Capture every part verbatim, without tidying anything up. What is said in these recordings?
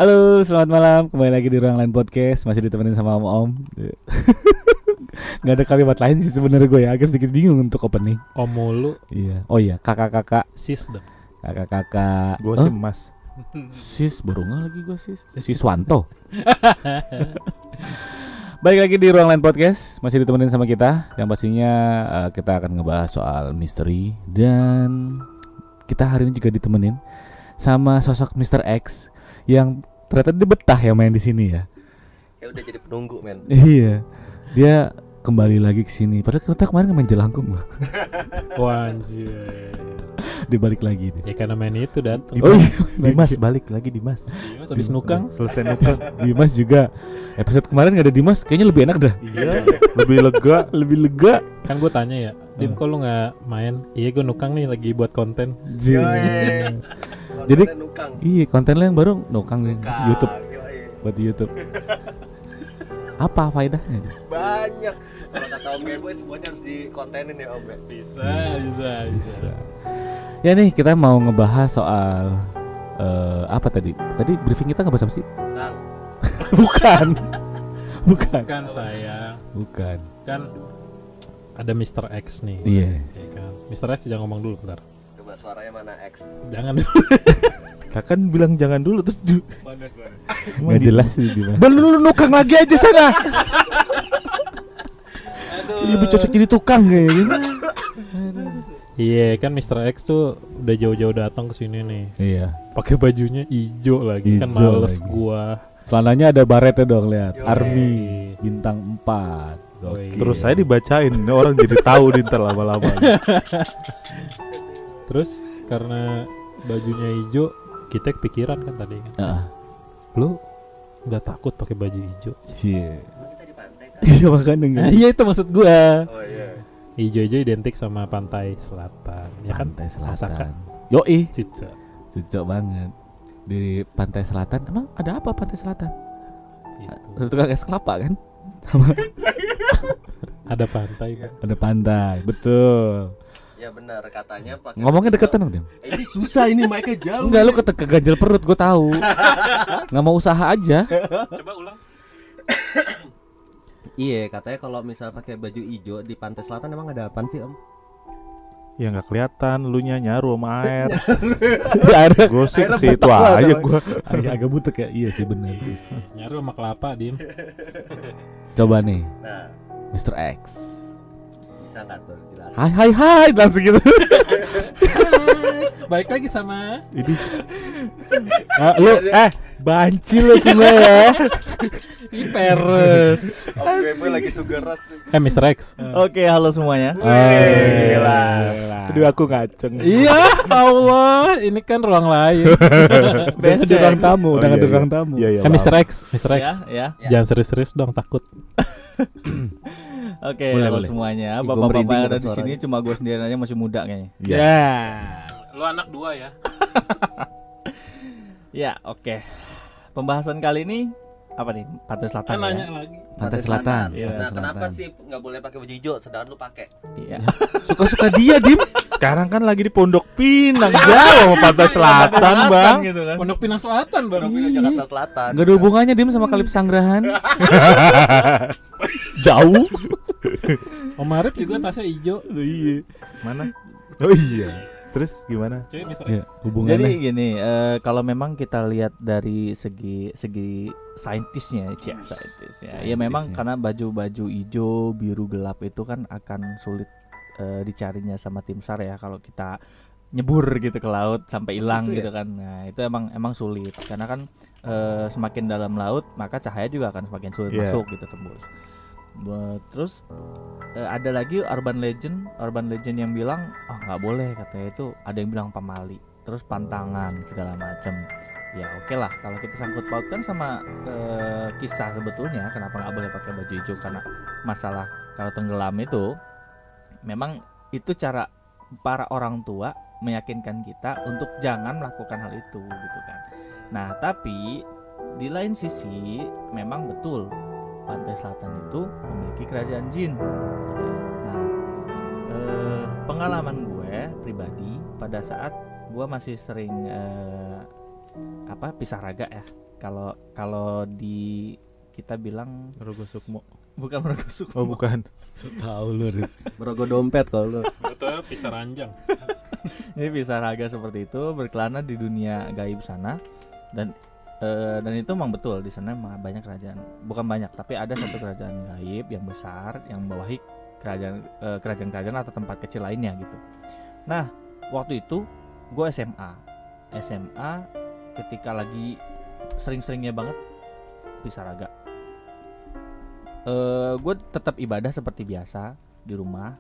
Halo, selamat malam. Kembali lagi di Ruang Lain Podcast. Masih ditemenin sama Om-Om. Gak ada kalimat lain sih sebenarnya gue ya. Agak sedikit bingung untuk opening. Om mulu. Iya. Oh iya, kakak-kakak. Sis dong. Kakak-kakak. Gue sih Mas. Sis, baru nggak lagi gue sis. Siswanto. Balik lagi di Ruang Lain Podcast. Masih ditemenin sama kita. Yang pastinya uh, kita akan ngebahas soal misteri. Dan kita hari ini juga ditemenin sama sosok mister X yang ternyata dia betah ya main di sini ya. Ya udah jadi penunggu men. Iya. Dia kembali lagi ke sini. Padahal kita kemarin main jelangkung loh. Wah anjir. Dia balik lagi nih. Ya karena main itu datang. Oh iya, Dimas balik lagi Dimas. Dimas habis nukang. Selesai nukang. Dimas juga. Episode kemarin gak ada Dimas, kayaknya lebih enak dah. Iya. Lebih lega. Lebih lega. Kan gue tanya ya, Dim kok lu gak main? Iya gue nukang nih lagi buat konten. Jing. Jadi Kontennya nukang. iya konten lo yang baru nukang nih Nukang, YouTube. yoi. Buat di YouTube. Apa faedahnya? Banyak. Kalau kata Om Geboy semuanya harus dikontenin ya Om ya. Bisa, bisa, bisa. Ya nih kita mau ngebahas soal uh, apa tadi? Tadi briefing kita ngebahas apa sih? Kang. Bukan. Bukan. Kan sayang, Bukan. kan ada mister X nih. Iya. Ya kan? mister X jangan ngomong dulu bentar. Coba suaranya mana X? Jangan dulu. Kita kan bilang jangan dulu terus ju- Gak jelas sih Dimas. Belum lu nukang lagi aja sana. Lebih cocok jadi tukang kayaknya. Iya kan mister X tuh udah jauh-jauh datang ke sini nih. Iya. Pakai bajunya hijau lagi, kan Ijo males lagi. gua. Celananya ada baretnya dong, lihat. Yoi. Army bintang empat. Yoi. Gokil. Terus saya dibacain, ini orang jadi tahu di ntar lama-lama. Terus karena bajunya hijau, kita kepikiran kan tadi kan. Heeh. Lu nggak takut pakai baju hijau? Cie. Emang kita di pantai kan? Iya makanya Nah, enggak. iya itu maksud gua. Oh iya. Hijau-hijau identik sama pantai selatan, ya kan? Pantai Osaka. Selatan. Yoi, Cica. cocok banget. Di pantai selatan, emang ada apa pantai selatan? Gitu. Ada tukang es kelapa kan? Ada pantai, Bang. Ada pantai, betul. Ya benar katanya pakai. Ngomongnya baju deketan hijau. dong dia. Eh, ini susah ini mic-nya jauh. Enggak, lu kete keganjel perut, gue tahu. Nggak mau usaha aja. Coba ulang. Iya katanya kalau misal pakai baju hijau di pantai selatan emang ada apaan sih Om? Ya nggak kelihatan, lu nya nyaru sama air. Ada. Gue sih Airnya ke situ butek lah, aja coba. gue. agak, agak butek ya. Iya sih benar. Nyaru sama kelapa, Dim. Coba nih, Nah mister X. bisa nggak tuh jelasin? Hai hai hai langsung gitu. Balik lagi sama Ini ah, lu eh banci lu semua ya. Iperes. Om Geboy lagi sugar rush nih. Eh, mister X. Oke, halo semuanya. Wih, gila. Aduh aku ngaceng. Iya, Allah, ini kan ruang lain. Udah di ruang tamu, Oh, udah iya, di iya. ruang tamu. Iya iya. Eh, mister X, mister X. Ya, ya. Ya. Jangan serius-serius dong, takut. Oke, Boleh, halo boleh. semuanya. Ih, gua Bapak-bapak merinding yang ada denger di sini suaranya. cuma gue sendirian aja masih muda kayaknya. Iya. Ya. Lu anak dua ya. Ya, oke. Pembahasan kali ini apa nih? Pantai Selatan Kan ya. nanya lagi. Pantai Selatan. Iya. Nah Pantai kenapa Selatan. sih nggak boleh pakai baju hijau sedangkan lu pakai? Iya. Suka-suka dia, Dim. Sekarang kan lagi di Pondok Pinang jauh sama Pantai Selatan, Bang. gitu kan. Pondok Pinang Selatan, Bang. Tapi Jakarta Selatan. Gak ada hubungannya Dim sama Kali Pesanggerahan. Jauh. Om Arif juga tasnya hijau. Iya. Mana? Oh iya. Terus gimana? Cuy, mister Ya, X. Jadi hubungannya. gini, eh, kalau memang kita lihat dari segi segi saintisnya, cia, saintisnya. Ya memang Saintisnya. karena baju-baju hijau, biru gelap itu kan akan sulit eh, dicarinya sama tim SAR ya kalau kita nyebur gitu ke laut sampai hilang Gitu ya? gitu kan. Nah, itu emang emang sulit karena kan eh, semakin dalam laut maka cahaya juga akan semakin sulit Iya. masuk gitu tembus. Buat- Terus eh, ada lagi urban legend, urban legend yang bilang oh nggak boleh katanya itu ada yang bilang pamali, terus pantangan segala macam. Ya oke lah kalau kita sangkut pautkan sama eh, kisah sebetulnya kenapa nggak boleh pakai baju hijau karena masalah kalau tenggelam itu memang itu cara para orang tua meyakinkan kita untuk jangan melakukan hal itu gitu kan. Nah tapi di lain sisi memang betul Pantai Selatan itu memiliki kerajaan jin. Nah, eh, pengalaman gue pribadi pada saat gue masih sering eh, apa pisah raga ya. Kalau kalau di kita bilang Rogo Sukmo. bukan Merogo Sukmo. Oh bukan. Tahu lu. Rit. Merogoh dompet kalau lu. Betul, pisah ranjang. Ini pisah raga seperti itu berkelana di dunia gaib sana dan eh, dan itu memang betul di sana memang banyak kerajaan. Bukan banyak, tapi ada satu kerajaan gaib yang besar yang membawahi kerajaan eh, kerajaan-kerajaan atau tempat kecil lainnya gitu. Nah, waktu itu gue S M A. S M A ketika lagi sering-seringnya banget pisah raga. Uh, gue tetap ibadah seperti biasa di rumah.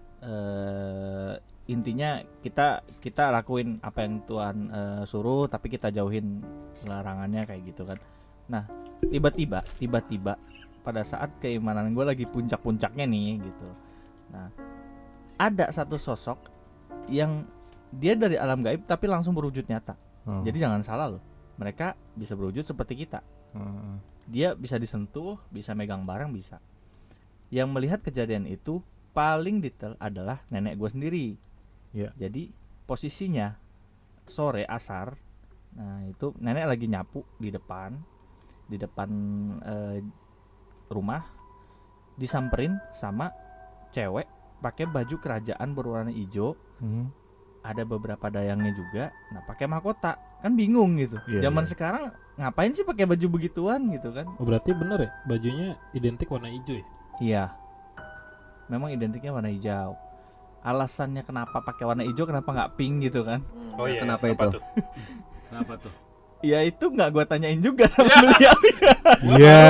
Uh, intinya kita kita lakuin apa yang Tuhan uh, suruh, tapi kita jauhin larangannya kayak gitu kan. Nah, tiba-tiba, tiba-tiba pada saat keimanan gue lagi puncak-puncaknya nih gitu. Nah, ada satu sosok yang dia dari alam gaib tapi langsung berwujud nyata. Oh. Jadi jangan salah loh, mereka bisa berwujud seperti kita. Oh. Dia bisa disentuh, bisa megang barang, bisa. Yang melihat kejadian itu paling detail adalah nenek gue sendiri. Ya. Jadi posisinya sore asar, nah itu nenek lagi nyapu di depan, di depan eh, rumah, disamperin sama cewek pakai baju kerajaan berwarna hijau. Hmm. Ada beberapa dayangnya juga, nah pakai mahkota, kan bingung gitu. Iya, Zaman iya. sekarang ngapain sih pakai baju begituan gitu kan? Oh, berarti bener ya, bajunya identik warna hijau ya? Iya, memang identiknya warna hijau. Alasannya kenapa pakai warna hijau, kenapa nggak pink gitu kan? Oh iya. Kenapa apa itu? tuh? Kenapa tuh? Ya itu nggak gue tanyain juga sama beliau. Iya.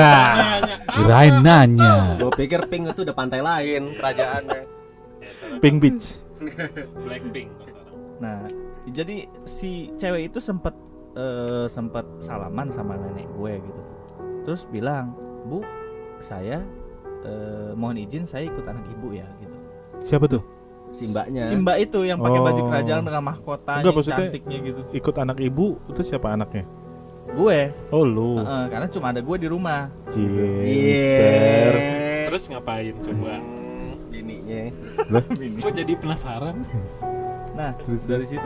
Kirain nanya. Gue pikir pink itu udah pantai lain kerajaannya. Ya, sekarang Pink Beach. Blackpink kok sekarang. Nah, jadi si cewek itu sempet uh, sempet salaman sama nenek gue gitu. Terus bilang, "Bu, saya uh, mohon izin saya ikut anak ibu ya," gitu. Siapa tuh? Si mbaknya. Si mbak itu yang pakai baju Oh. kerajaan dengan mahkotanya Enggak, yang maksudnya cantiknya gitu. Ikut anak ibu itu siapa anaknya? Gue, Oh lu. uh, karena cuma ada gue di rumah. Cie, Iya. mister. Terus ngapain coba? Bininya. Gue jadi penasaran. Nah, dari situ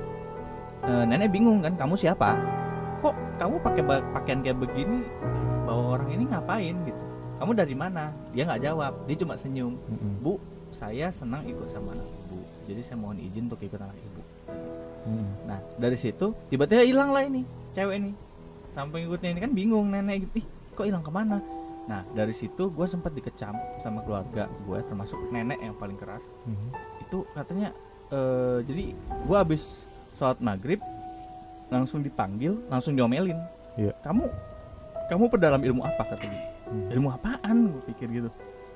uh, nenek bingung kan, kamu siapa? Kok kamu pakai ba- pakaian kayak begini? Bawa orang ini ngapain gitu? Kamu dari mana? Dia nggak jawab, dia cuma senyum. Mm-mm. Bu, saya senang ikut sama anak ibu, jadi saya mohon izin untuk ikut anak ibu. Mm. Nah, dari situ tiba-tiba hilang lah ini cewek ini. Sampai ikutnya ini kan bingung nenek gitu, ih kok hilang kemana? Nah, dari situ gue sempat dikecam sama keluarga gue, termasuk nenek yang paling keras. Mhm. Itu katanya eh, jadi gue habis sholat maghrib langsung dipanggil, langsung diomelin. Iya. Kamu kamu pedalam ilmu apa kata dia? Hmm. Ilmu apaan? Gue pikir gitu.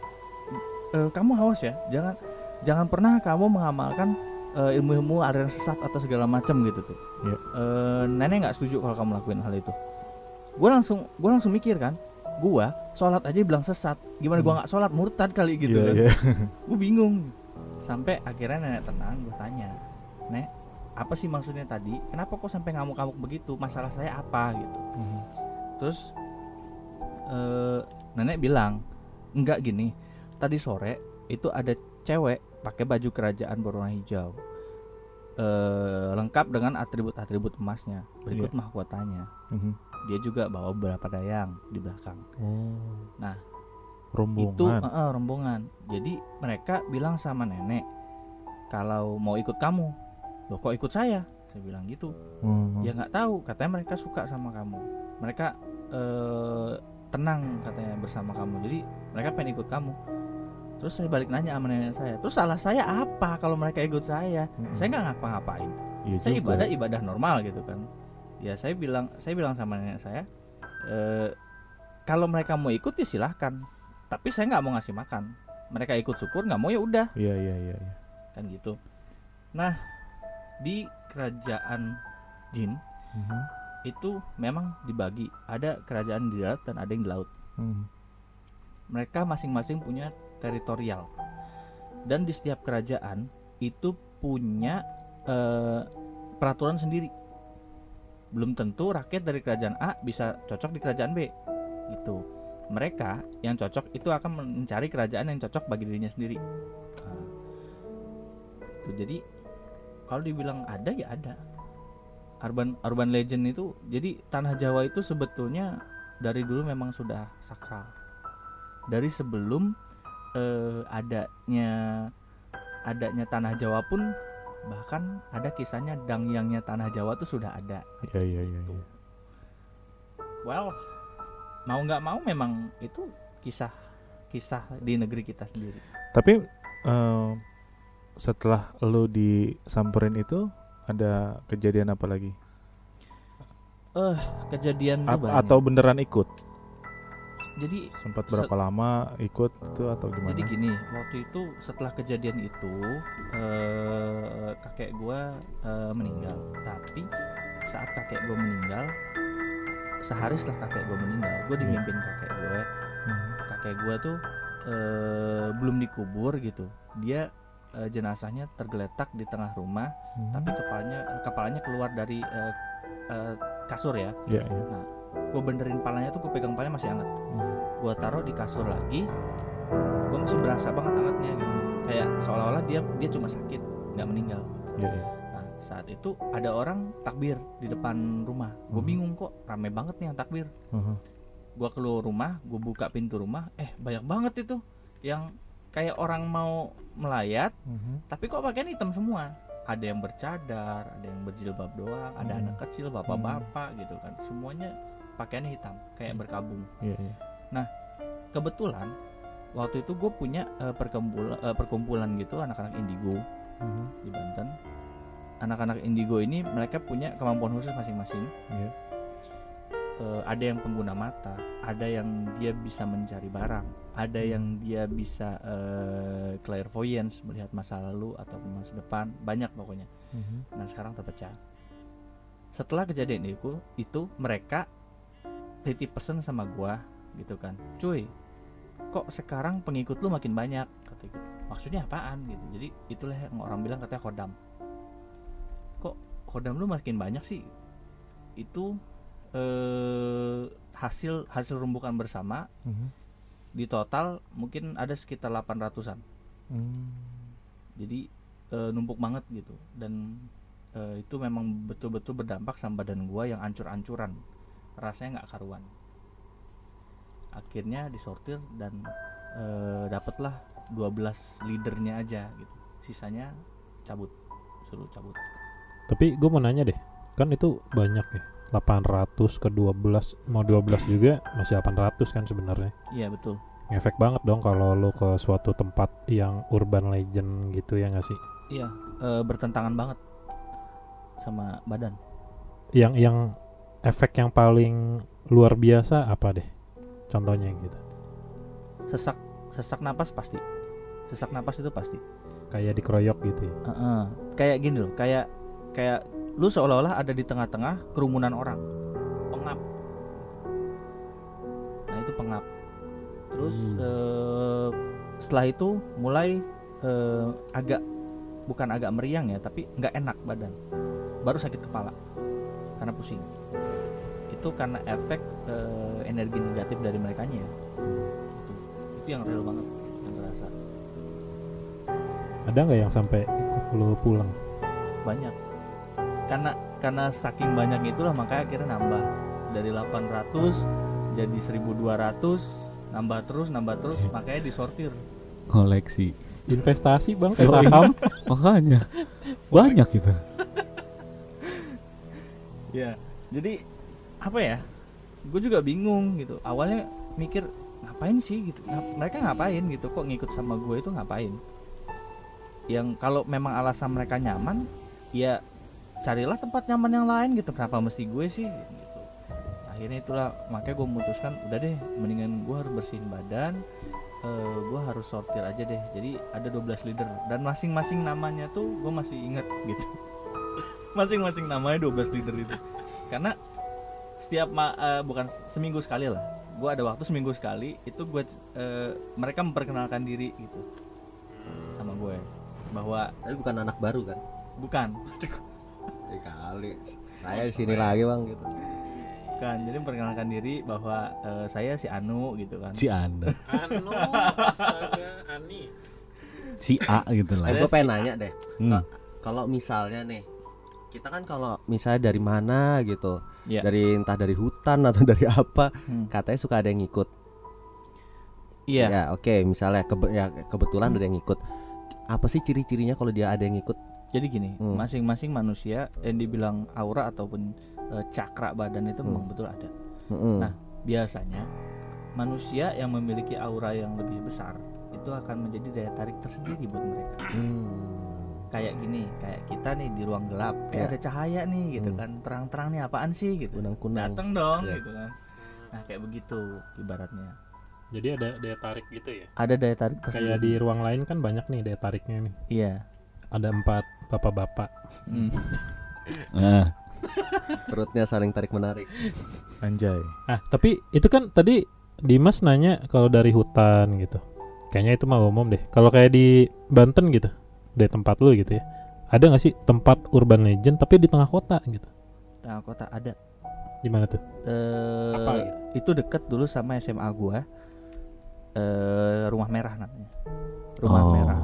E, kamu awas ya, jangan jangan pernah kamu mengamalkan e, ilmu-ilmu aliran sesat atau segala macam gitu tuh. Iya. E, nenek nggak setuju kalau kamu lakuin hal itu. Gue langsung gue langsung mikir kan, gue sholat aja bilang sesat, gimana gue Hmm. nggak sholat murtad kali gitu Iya, kan? iya. Gue bingung. Sampai akhirnya nenek tenang, gue tanya, Nek, apa sih maksudnya tadi? Kenapa kok sampai ngamuk-ngamuk begitu? Masalah saya apa gitu? Mhm. Terus eh, nenek bilang, enggak gini. Tadi sore itu ada cewek pakai baju kerajaan berwarna hijau, eh, lengkap dengan atribut-atribut emasnya, berikut Iya. mahkotanya. Mhm. Dia juga bawa beberapa dayang di belakang. Oh. Nah, Rombongan. itu eh, eh, rombongan. Jadi mereka bilang sama nenek, kalau mau ikut kamu, loh kok ikut saya? Saya bilang gitu. Mhm. Ya nggak tahu, katanya mereka suka sama kamu. Mereka eh, tenang katanya bersama kamu. Jadi mereka pengen ikut kamu. Terus saya balik nanya sama nenek saya, terus salah saya apa kalau mereka ikut saya? Mm-mm. Saya nggak ngapa-ngapain. Iya Saya juga. ibadah ibadah normal gitu kan. Ya saya bilang saya bilang sama nenek saya, e, kalau mereka mau ikut ya silahkan. Tapi saya nggak mau ngasih makan. Mereka ikut syukur, nggak mau ya udah Iya, iya, iya, iya. kan gitu. Nah, di kerajaan jin Mhm. itu memang dibagi, ada kerajaan di darat dan ada yang di laut. Mhm. Mereka masing-masing punya teritorial, dan di setiap kerajaan itu punya eh, peraturan sendiri. Belum tentu rakyat dari kerajaan A bisa cocok di kerajaan B gitu. Mereka yang cocok itu akan mencari kerajaan yang cocok bagi dirinya sendiri. Nah, itu jadi kalau dibilang ada ya ada. urban urban legend itu, jadi tanah Jawa itu sebetulnya dari dulu memang sudah sakral. Dari sebelum eh, adanya adanya tanah Jawa pun, bahkan ada kisahnya dangyangnya tanah Jawa tuh sudah ada. Iya iya iya. iya. Well, mau nggak mau memang itu kisah kisah di negeri kita sendiri. Tapi eh, setelah lu disamperin itu ada kejadian apa lagi? Eh, kejadian tuh A- banyak. atau beneran ikut? Jadi Sempat berapa lama ikut itu atau gimana? Jadi gini, waktu itu setelah kejadian itu eh, kakek gua eh, meninggal. Tapi saat kakek gua meninggal, sehari setelah kakek gua meninggal, gua dimimpin kakek gua. Hmm. Kakek gua tuh eh, belum dikubur gitu. Dia eh, jenazahnya tergeletak di tengah rumah, Hmm. tapi kepalanya kepalanya keluar dari eh, eh, kasur ya. Iya, iya. Gua benerin palanya tuh, gua pegang palanya masih hangat. Hmm. Gua taruh di kasur lagi, gua masih berasa banget hangatnya gitu, kayak seolah-olah dia dia cuma sakit, nggak meninggal. Iya, iya. Nah saat itu ada orang takbir di depan rumah. Gue Hmm. bingung, kok rame banget nih yang takbir. Mhm. Gua keluar rumah, gue buka pintu rumah, eh banyak banget itu yang kayak orang mau melayat, Mhm. tapi kok pakaian hitam semua. Ada yang bercadar, ada yang berjilbab doang, ada Hmm. anak kecil, bapak-bapak gitu kan, semuanya pakaiannya hitam kayak berkabung. Iya, iya. Kebetulan waktu itu gue punya uh, perkumpulan uh, perkumpulan gitu anak-anak indigo Mhm. di Banten. Anak-anak indigo ini mereka punya kemampuan khusus masing-masing. Iya. Uh, ada yang pengguna mata, ada yang dia bisa mencari barang, ada yang dia bisa uh, clairvoyance, melihat masa lalu atau masa depan, banyak pokoknya. Mhm. Nah sekarang terpecah. Setelah kejadian itu, itu mereka titip pesan sama gua gitu kan, cuy, kok sekarang pengikut lu makin banyak, kata gitu. Maksudnya apaan gitu? Jadi itulah yang orang bilang katanya khodam. Kok khodam lu makin banyak sih? Itu eh, hasil hasil rembukan bersama. Mhm. Di total mungkin ada sekitar delapan ratusan. Hmm. Jadi eh, numpuk banget gitu. Dan eh, itu memang betul-betul berdampak sama badan gua yang ancur-ancuran, rasanya nggak karuan. Akhirnya disortir dan eh, dapatlah dua belas leadernya aja gitu. Sisanya cabut, suruh cabut. Tapi gue mau nanya deh, kan itu banyak ya, delapan ratus ke dua belas, mau dua belas juga masih delapan ratus kan sebenarnya. Iya betul. Ngefek banget dong kalau lu ke suatu tempat yang urban legend gitu ya nggak sih? Iya, eh, bertentangan banget sama badan. Yang yang efek yang paling luar biasa apa deh? Contohnya gitu. Sesak, sesak napas pasti. Sesak napas itu pasti. Kayak dikeroyok gitu ya. Uh-uh. Kayak gini loh, kayak kayak lu seolah-olah ada di tengah-tengah kerumunan orang. Pengap. Nah itu pengap. Terus Hmm. eh, setelah itu mulai eh, agak, bukan agak meriang ya, tapi nggak enak badan. Baru sakit kepala karena pusing. Itu karena efek eh, energi negatif dari merekanya ya. Itu, itu yang real banget, yang terasa. Ada nggak yang sampai ikut lu pulang? Banyak. Karena karena saking banyak itulah makanya akhirnya nambah dari delapan ratus jadi seribu dua ratus, nambah terus nambah terus, makanya disortir. Koleksi. Investasi bang, kayak saham. Makanya banyak gitu. Ya, jadi apa ya? Gue juga bingung gitu. Awalnya mikir ngapain sih gitu? Ngap- mereka ngapain gitu? Kok ngikut sama gue itu ngapain? Yang kalau memang alasan mereka nyaman, ya carilah tempat nyaman yang lain gitu. Kenapa mesti gue sih? Gitu. Akhirnya itulah makanya gue memutuskan udah deh, mendingan gue harus bersihin badan. Uh, gue harus sortir aja deh. Jadi ada dua belas leader dan masing-masing namanya tuh gue masih inget gitu. Masing-masing namanya dua belas leader itu. Karena setiap ma- uh, bukan seminggu sekali lah. Gue ada waktu seminggu sekali itu gue uh, mereka memperkenalkan diri gitu sama gue bahwa Tapi bukan anak baru kan? bukan, Eh kali saya di sini lagi bang gitu. bukan. Jadi memperkenalkan diri bahwa uh, saya si Anu gitu kan. Si Anda, Anu, astaga, Ani. si A gitu lah. Eh, gue pengen nanya deh, Hmm. kalau misalnya nih kita kan kalau misalnya dari mana gitu, Iya. dari entah dari hutan atau dari apa, Hmm. katanya suka ada yang ngikut. Iya. Ya oke, misalnya kebe- ya, kebetulan ada yang ngikut. Apa sih ciri-cirinya kalau dia ada yang ngikut? Jadi gini, Hmm. masing-masing manusia yang dibilang aura ataupun eh, cakra badan itu Hmm. memang betul ada. Mm-mm. Nah, biasanya manusia yang memiliki aura yang lebih besar itu akan menjadi daya tarik tersendiri buat mereka. Hmm. Kayak gini, kayak kita nih di ruang gelap, kayak Ya. ada cahaya nih gitu Hmm. kan, terang-terang nih apaan sih gitu. Kunang-kunang. Dateng dong Ya. gitu kan. Nah, kayak begitu ibaratnya. Jadi ada daya tarik gitu ya. Ada daya tarik Kayak tersendiri. di ruang lain kan banyak nih daya tariknya nih. Iya. Ada empat bapak-bapak. Hmm. Nah, Perutnya saling tarik menarik. Anjay. Ah, tapi itu kan tadi Dimas nanya kalau dari hutan gitu. Kayaknya itu mah umum deh. Kalau kayak di Banten gitu, dari tempat lu gitu ya. Ada nggak sih tempat urban legend tapi di tengah kota gitu? Tengah kota ada. Di mana tuh? Eh, Apa gitu? Itu deket dulu sama S M A gua. Eh, Rumah Merah namanya. Rumah Oh. Merah.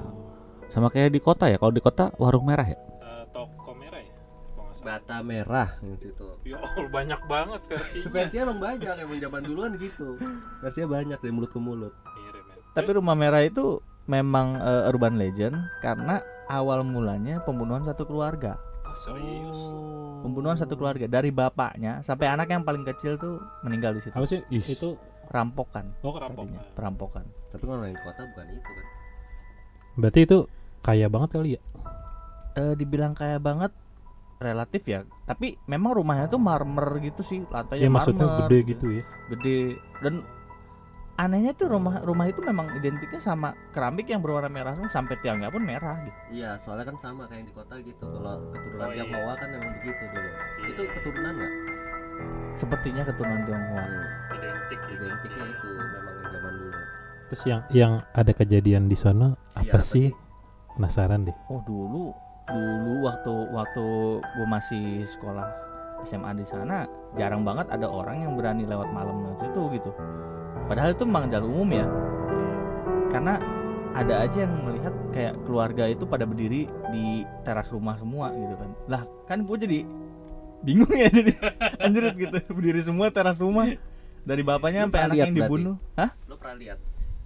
sama kayak di kota ya. Kalau di kota warung merah ya. Toko merah ya? Bata merah yang situ. Ya Allah, banyak banget versinya. Versinya emang banyak, emang zaman duluan gitu. Versinya banyak dari mulut ke mulut. Tapi Rumah Merah itu memang eh, urban legend karena awal mulanya pembunuhan satu keluarga. Serius. Pembunuhan satu keluarga dari bapaknya sampai anak yang paling kecil tuh meninggal di situ. Apa sih? Is. Itu Rampokan. oh kerampokan. Tadinya, perampokan. Tapi kalau yang di kota bukan itu kan. Berarti itu kaya banget kali ya? Eh, dibilang kaya banget relatif ya, tapi memang rumahnya tuh marmer gitu sih, lantainya Ya maksudnya marmer, gede gitu ya. gede. Dan anehnya tuh rumah rumah itu memang identiknya sama keramik yang berwarna merah semua, sampai tiangnya pun merah gitu. Iya, soalnya kan sama kayak yang di kota gitu. Kalau keturunan Oh, iya. Tionghoa kan emang begitu dulu. Itu keturunan nggak? Sepertinya keturunan Tionghoa. Identik Identiknya itu memang yang zaman dulu. Terus yang yang ada kejadian di sana Iya, apa apa sih? Penasaran deh. Oh dulu dulu waktu waktu gue masih sekolah S M A di sana jarang banget ada orang yang berani lewat malam lewat itu gitu. Padahal itu memang jalan umum ya. Karena ada aja yang melihat kayak keluarga itu pada berdiri di teras rumah semua gitu kan. Lah kan gue jadi bingung ya jadi anjrit gitu berdiri semua teras rumah dari bapaknya Lu sampai pernah anak lihat yang berarti? dibunuh. Hah? Lo pernah lihat?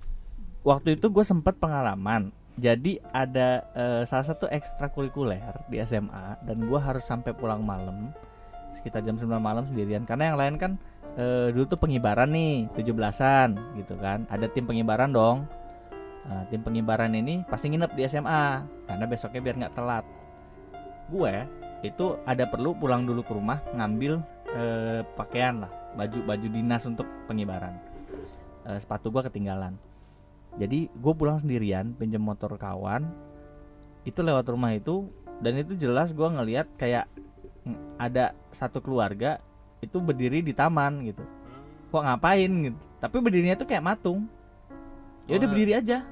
Waktu itu gue sempat pengalaman. Jadi ada eh, salah satu ekstrakurikuler di S M A dan gue harus sampai pulang malam sekitar jam sembilan malam sendirian karena yang lain kan eh, dulu tuh pengibaran nih tujuh belasan gitu kan. Ada tim pengibaran dong. Nah, tim pengibaran ini pasti nginep di S M A karena besoknya biar nggak telat. Gue itu ada perlu pulang dulu ke rumah ngambil eh, pakaian lah, baju baju dinas untuk pengibaran. Eh, sepatu gue ketinggalan. Jadi gue pulang sendirian, pinjam motor kawan. Itu lewat rumah itu dan itu jelas gue ngelihat kayak mm, ada satu keluarga itu berdiri di taman gitu. Kok ngapain gitu? Tapi berdirinya tuh kayak matung. Ya udah Oh. berdiri aja.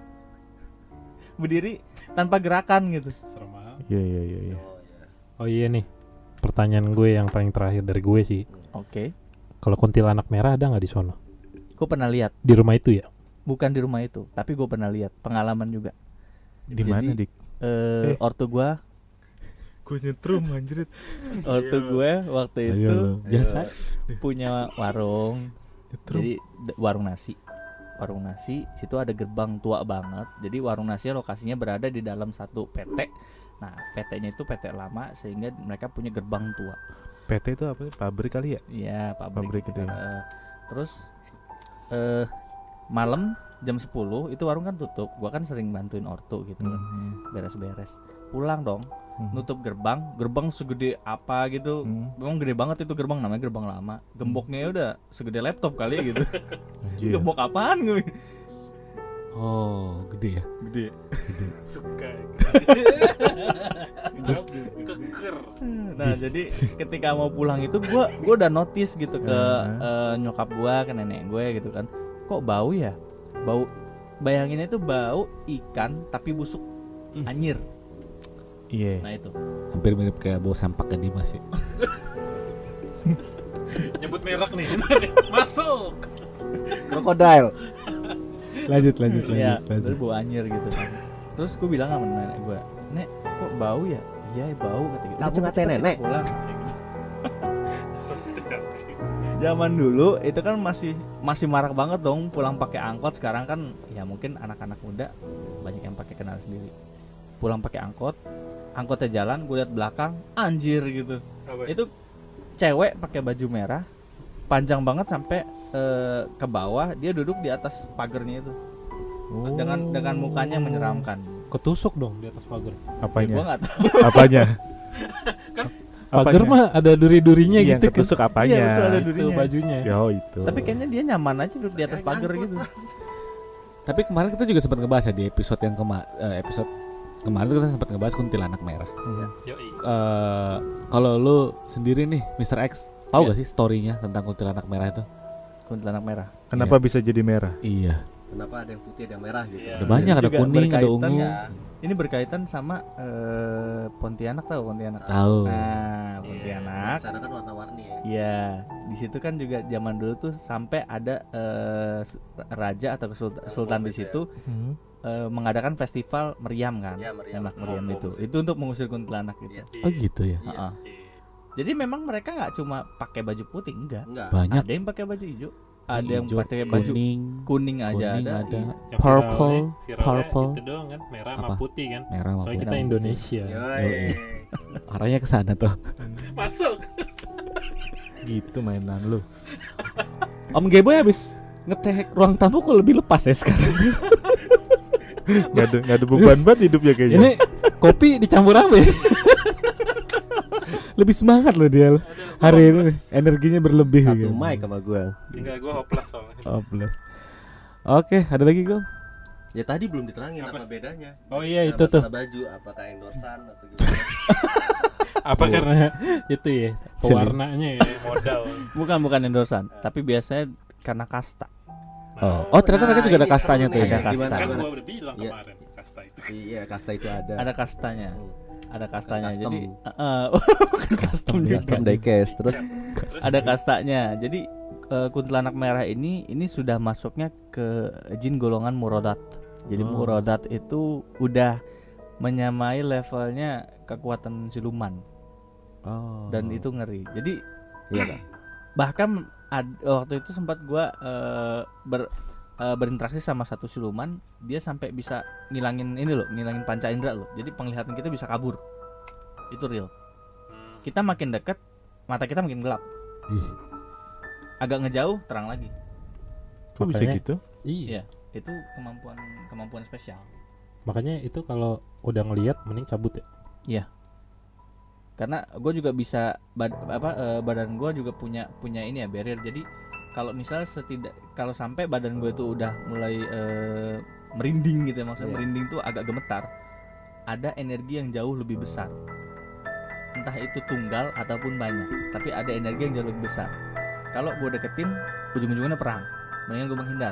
Berdiri tanpa gerakan gitu. Serem banget. Iya iya iya iya. Oh iya nih. Pertanyaan gue yang paling terakhir dari gue sih. Oke. Kalau kuntilanak merah ada nggak di sono? Gue pernah lihat, Di rumah itu ya? bukan di rumah itu, tapi gue pernah lihat, pengalaman juga. Di Jadi, mana, Dik? Eh, Eh. ortu gue, Gue nyetrum anjrit. ortu gue waktu Ayo itu lo, biasa. eh, punya warung. Nyetrum. Jadi d- warung nasi. Warung nasi, situ ada gerbang tua banget. Jadi warung nasi lokasinya berada di dalam satu P T. Nah, P T-nya itu P T lama sehingga mereka punya gerbang tua. P T itu apa sih? Pabrik kali ya? Iya, pabrik, Pabrik gitu ya. Eh, terus eh malam jam sepuluh itu warung kan tutup. Gua kan sering bantuin ortu gitu kan, Hmm. beres-beres. Pulang dong, Hmm. nutup gerbang, gerbang segede apa gitu. Hmm. Memang gede banget itu gerbang, namanya gerbang lama. Gemboknya udah segede laptop kali gitu. Anjir. Gembok apaan gue? Oh, gede ya. Gede. Suka. Keker. Nah, jadi ketika mau pulang itu gua gua udah notice gitu ke Hmm. eh, nyokap gua, ke nenek gue gitu kan. Kok bau ya? Bau, bayanginnya itu bau ikan tapi busuk, anyir. Iya. Nah itu. Hampir mirip kayak bau sampah di Mas ya. Nyebut merek nih. Masuk. Krokodil. Lanjut lanjut Ya, terus bau anyir gitu kan. Terus gue bilang sama nenek gue, "Nek, kok bau ya?" iya bau kata gitu. Kamu ngatain nenek? Pulang. Zaman dulu itu kan masih masih marak banget dong pulang pakai angkot. Sekarang kan ya mungkin anak-anak muda banyak yang pakai kendaraan sendiri. Pulang pakai angkot, angkotnya jalan, gue lihat belakang, anjir gitu. Apa? Itu cewek pakai baju merah, panjang banget sampai eh, ke bawah, dia duduk di atas pagernya itu. Oh. Dengan dengan mukanya menyeramkan. Ketusuk dong di atas pagar. Ya, Apanya? gue nggak tahu. Apanya? Pagar Apanya? mah ada duri-durinya Yang gitu kan. ketusuk apanya? Iya, betul, ada Itu durinya. bajunya. Ya itu. Tapi kayaknya dia nyaman aja duduk di atas pagar gitu. Tapi kemarin kita juga sempat ngebahas ya di episode yang kema eh, episode kemarin tuh kita sempat ngebahas kuntilanak merah. Yoi. Eh kalau lu sendiri nih mister X, tahu Iya. gak sih story-nya tentang kuntilanak merah itu? Kuntilanak merah. Kenapa bisa jadi merah? Iya. Kenapa ada yang putih ada yang merah gitu? Iya. Ada banyak, ada Juga kuning, ada berkaitan ungu. ya. Ini berkaitan sama eh, Pontianak, tahu Pontianak? Tahu. Nah, Pontianak. Sana kan warna-warni ya. Iya, di situ kan juga zaman dulu tuh sampai ada eh, s- raja atau kesul- sultan di situ Hmm. eh, mengadakan festival meriam kan. Iya, meriam. Nembak meriam itu. Itu untuk mengusir kuntilanak gitu. Iya. Oh gitu ya. Heeh. Jadi memang mereka nggak cuma pakai baju putih, enggak. Enggak. Banyak. Ada yang pakai baju hijau, ada yang Hijau, pakai baju kuning, kuning aja kuning ada. ada. Iya. Yang Purple, viralnya- viralnya purple. itu doang kan, merah Apa? sama putih kan. merah sama Soalnya kita putih. Indonesia. Yoi. Arahnya ke sana tuh. Masuk. Gitu mainan lu. Om Geboy habis ngeteh ruang tamu kok lebih lepas ya sekarang. Gak ada, gak ada beban banget hidupnya kayaknya. Ini kopi dicampur apa ya? Lebih semangat loh dia loh. Hari ini energinya berlebih Satu gitu. mic sama gua. Enggak, gue hopeless soalnya. Oh, belum. Oke, ada lagi Gom? Ya tadi belum diterangin apa, Apa? bedanya. Oh iya Nah, itu tuh. masalah baju apakah endorsan atau gimana? Apa Oh. karena itu ya pewarnanya ya modal. Bukan bukan endorsan, tapi biasanya karena kasta. Oh, oh ternyata Nah, mereka juga ada ini kastanya seru tuh nih. ya. Ada kasta. Gimana, Kan gimana? gue udah bilang Iya. kemarin kasta itu. Iya, kasta itu ada. Ada kastanya. Ada kastanya. Custom. Jadi eh, bukan custom juga. Custom diecast terus Ada kastanya. Jadi eh, kuntilanak merah ini ini sudah masuknya ke jin golongan murodat. Jadi Oh. murodat itu udah menyamai levelnya kekuatan siluman oh. dan itu ngeri. Jadi iya kan? bahkan ad- waktu itu sempat gua eh, ber eh, berinteraksi sama satu siluman, dia sampai bisa ngilangin ini loh, ngilangin panca indera loh. Jadi penglihatan kita bisa kabur. Itu real. Kita makin dekat, mata kita makin gelap. Ih. Agak ngejauh, terang lagi. Kok bisa Makanya- gitu? Iya. Itu kemampuan kemampuan spesial. Makanya itu kalau udah ngelihat mending cabut ya. Karena gue juga bisa bad- apa eh, badan gue juga punya punya ini ya barrier. Jadi kalau misal setidak kalau sampai badan gue itu udah mulai eh, merinding gitu ya, maksudnya Iya. merinding tuh agak gemetar, ada energi yang jauh lebih besar, entah itu tunggal ataupun banyak, tapi ada energi yang jauh lebih besar. Kalau gue deketin, ujung-ujungnya perang, mendingan gue menghindar.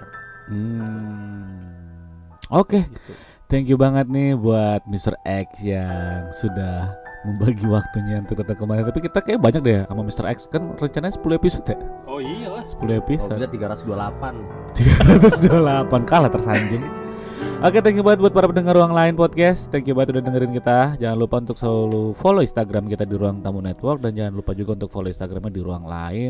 Hmm. Oke, Gitu. thank you banget nih buat mister X yang sudah membagi waktunya untuk datang kemarin. Tapi kita kayak banyak deh sama mister X, kan rencananya sepuluh episode ya? Oh iyalah. sepuluh Oh, episode. bisa tiga ratus dua puluh delapan. tiga ratus dua puluh delapan kalah tersanjung. Oke, thank you banget buat para pendengar Ruang Lain Podcast. Thank you banget udah dengerin kita. Jangan lupa untuk selalu follow Instagram kita di Ruang Tamu Network, dan jangan lupa juga untuk follow Instagramnya di Ruang Lain.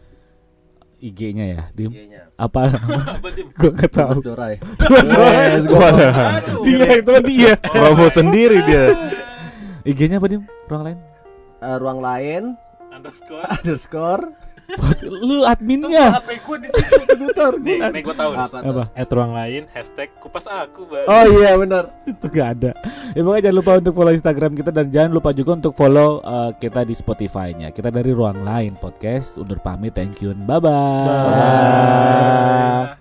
I G-nya ya, Dim. Iya-nya. Apa? Apa Dim? Gua nggak tahu. Mas Dorai. Yes, gua Aduh. Dia itu dia. promo sendiri dia. I G-nya apa, Dim? Ruang Lain. Eh, ruang lain Underscore. underscore Lu adminnya. H P gua di situ kedutor. Nih, nih gue tahu. nih. Apa tuh? Apa? At ruang lain hashtag kupas aku bang. Oh iya benar. Itu gak ada. Ya pokoknya jangan lupa untuk follow Instagram kita, dan jangan lupa juga untuk follow uh, kita di Spotify-nya. Kita dari Ruang Lain Podcast undur pamit. Thank you. Bye-bye. Bye.